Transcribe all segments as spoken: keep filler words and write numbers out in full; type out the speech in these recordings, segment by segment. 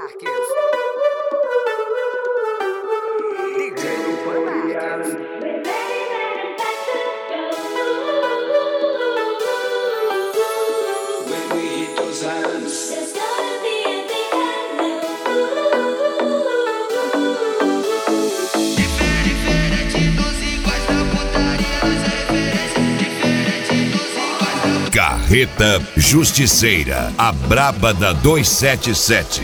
Marques. D J Luan Marques. When we hit those islands, There's gonna be a big hello. Diferente dos iguais da putaria, nós é referência. Diferente dos iguais da Carreta Justiceira, a braba da duzentos e setenta e sete.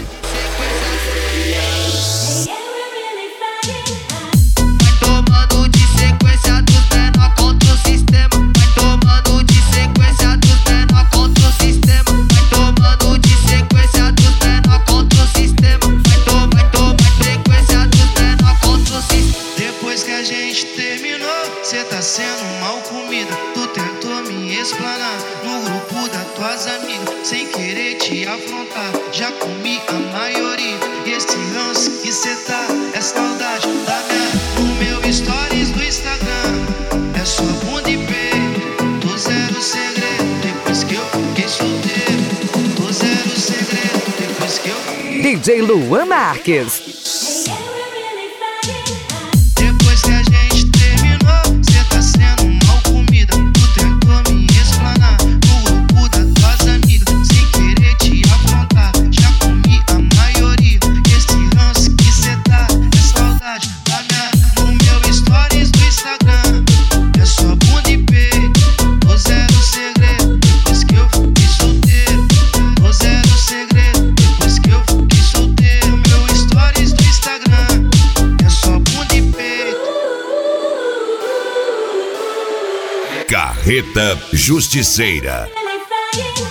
Yeah, we're really flying high. Vai tomando de sequência dos menor contra o sistema. Vai tomando de sequência dos menor contra o sistema. Vai tomando de sequência dos menor contra o sistema. Vai tomar, vai tomar sequência dos menor contra o sistema. Depois que a gente terminou, cê tá sendo mal comida. Tu tentou me explanar no grupo das tuas amigas, sem querer te afrontar. Já comi a maioria. E esse ranço que cê tá é saudade da minha. No meu stories do Instagram é só bunda e peito. Tô zero segredo depois que eu fiquei solteiro. Tô zero segredo depois que eu. D J Luan Marques. Yeah, we're really flying high. Depois que a gente terminou, cê tá sendo mal comida. Tu tentou me explanar no grupo das tuas amigas, sem querer te afrontar. Já comi a maioria. Esse ranço que cê tá é saudade da minha. No meu stories do Instagram é só bunda e peito. Tô zero segredo depois que eu fiquei solteiro. Tô zero segredo depois que eu fiquei solteiro. Meu stories do Instagram é só bunda e peito. Carreta Justiceira. Really flying high.